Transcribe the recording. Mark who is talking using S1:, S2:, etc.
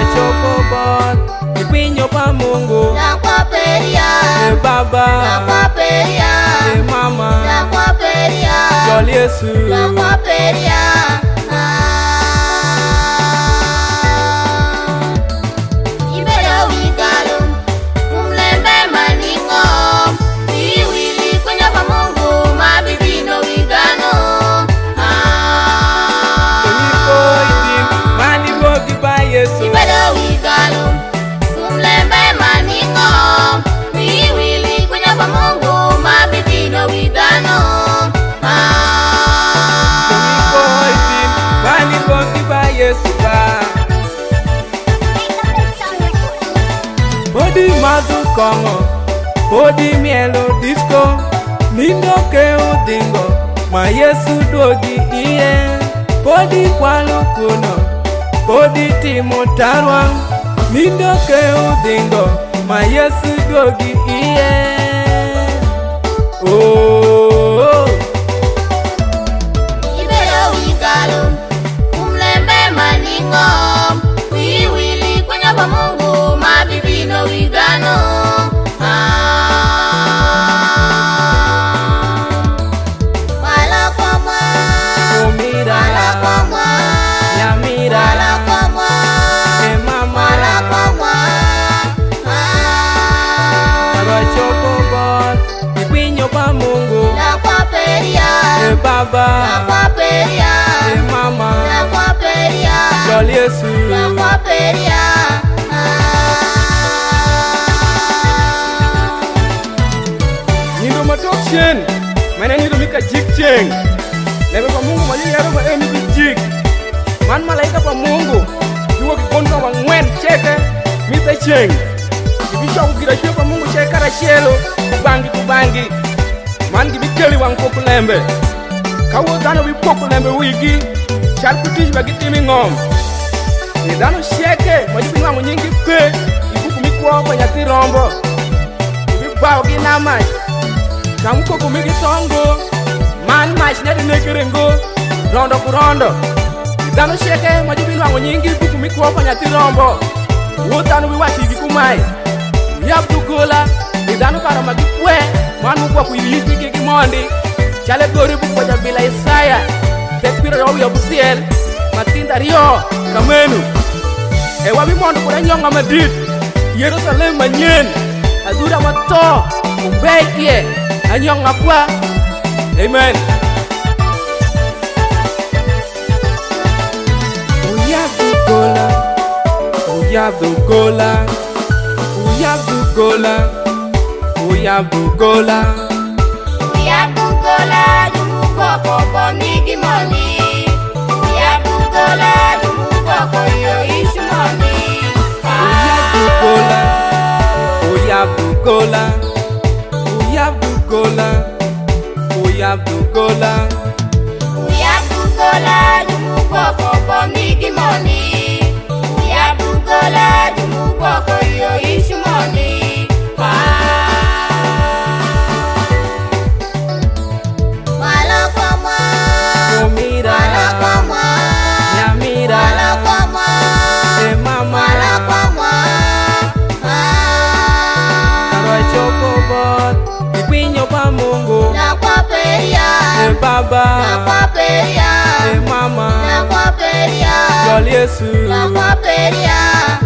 S1: chopo bot ipinyo pa Mungu
S2: nakwaperia
S1: Baba
S2: nakwaperia
S1: Mama
S2: nakwaperia
S1: Jol Yesu
S2: nakwaperia Ibedo wigalo kumlembe maningo Iwili kwenye pa Mungu mabibino wigano
S1: Mani bogi ba Yesu
S2: Ibedo wigalo kumlembe maningo Iwili kwenye pa Mungu mabibino wigano
S1: Mani bogi ba Yesu ba Bodi madu kongo Bodi mielo disco Nindo ke udingo Ma Yesu dogi iye Bodi kwalo kuno Bodi timo tarwa Nindo ke udingo Ma Yesu dogi iye Oh
S2: Ibedo wigalo kumlembe maningo Wiwili kwenye pa Mungu mabibino wigano Wala kwa mwa
S1: Omira
S2: Wala kwa mwa
S1: Yamira
S2: Wala kwa mwa
S1: Mama
S2: Wala kwa mwa
S1: Arwa chopo bot Ipinyo pa Mungu
S2: nakwaperia
S1: Baba
S2: nakwaperia
S1: Mama
S2: nakwaperia
S1: Jol Yesu
S2: nakwaperia
S1: Nindo matok chen Mana nindo mika jik cheng Lebe pa Mungu mali yaro ma emi bi jik Man malaika pa Mungu Duwa ki kondo wa ngwen cheke Mita cheng Ibi choku gira shwe pa Mungu cheke kara shelo Kubangi Man gibi keli wang poku lembe Kawo dano bi poku lembe wigi Chal kutish bagi timi ngom Ni dano sheke Majibi nwangu nyingi pe Ibu kumikuwa pa nyati rombo Ibi bao gina mach Kamu koko migi tongo Man mach nedi nekerengo Rondo ku rondo Dano sheke majibi nwangu nyingi Ibu kumikuwa pa nyati rombo Wotano bi wachi igi kumai Yap tu gola Ni dano karo magi kwe Man mukwa ku ilis miki kimondi Chale gori buko jabila Isaya Tekpira yaw yabu siel Matinda rio kamenu Ewa mi mondo kura nyonga madrid Yerusalem manyen Adura mato Ubeke Anyonga kwa Amen Uyabu gola Uyabu gola Uyabu gola Uyabu gola
S2: Uyabugola jumuko koko migi moni Uyabugola jumuko koyo ishu moni
S1: Uyabugola Uyabugola Uyabugola Uyabugola
S2: Uyabugola jumuko koko migi moni Uyabugola jumuko koyo ishu moni Wala kwa mwa
S1: Omira
S2: Wala kwa mwa
S1: Yamira
S2: Wala kwa mwa
S1: Mama
S2: Wala kwa mwa
S1: Arwa chopo bot Ipinyo pa Mungu
S2: nakwaperia
S1: Baba
S2: nakwaperia
S1: Mama
S2: nakwaperia
S1: Jol Yesu
S2: nakwaperia